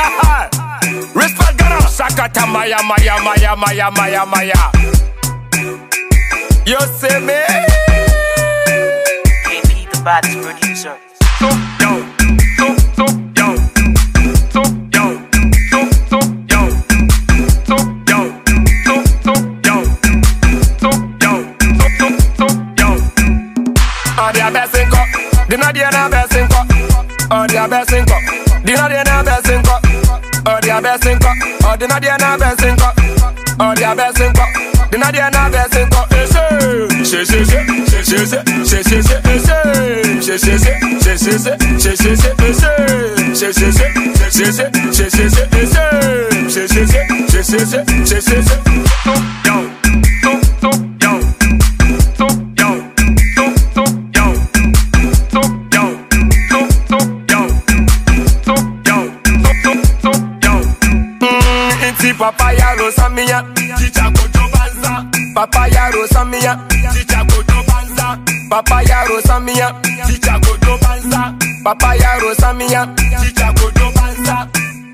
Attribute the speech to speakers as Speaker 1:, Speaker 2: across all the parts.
Speaker 1: Respect Ghana. Sakata Maya Maya Maya Maya Maya Maya. You see me?
Speaker 2: AP the baddest producer.
Speaker 1: So yo, so yo, so yo, so yo, so yo, so yo, so yo. Oh, they are bessing cup. They not the other bessing cup. Oh, they are bessing cup. They not the other bessing cup. Oh, they are bessing cup. Oh, they not the other bessing cup. Oh, they are bessing cup. They not the other bessing cup. Papaya Rosamia, Chicha Kojo Banza. Papaya Rosamia, Chicha Kojo Banza. Papaya Rosamia, Chicha Kojo Banza. Papaya Rosamia, Chicha Kojo Banza.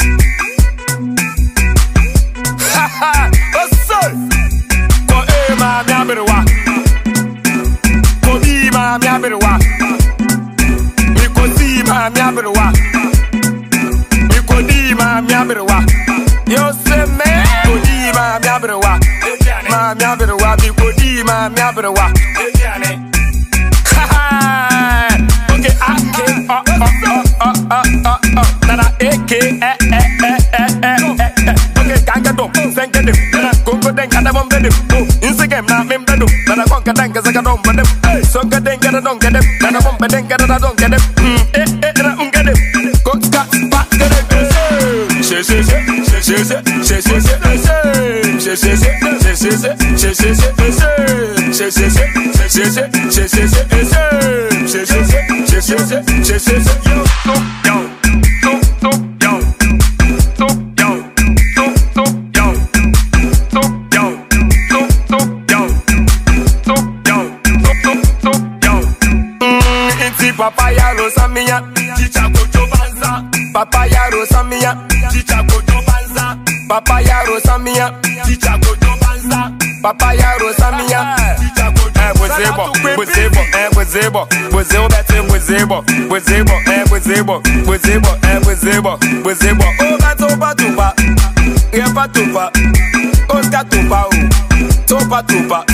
Speaker 1: Haha, osso. Ko ema mi aberwa. Ko bi ma mi aberwa. Mi ko si ma mi aberwa. Mi ko di ma mi aberwa. Yo se me kodi ma mi abrewa ma mi abrewa bi kodi ma mi abrewa okay nana eke okay kanga dom senke dem nana kongo den kada bom dem Instagram na mem dem nana konga den kaza dom dem songa den kada don dem nana bom den kada don dem na ungedem konga pa dem Papaya Rosamia, Chicha Kojo Banza. Papaya Rosamia, Chicha Kojo Banza. Papaya Rosamia, Chicha Kojo Banza. Papaya Rosamia, Chicha Kojo Banza. Oh, batupa tupa, yepa tupa, oska tupa, tupa tupa,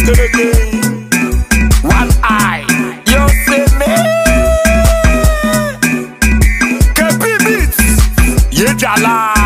Speaker 1: one eye, you see me? Jala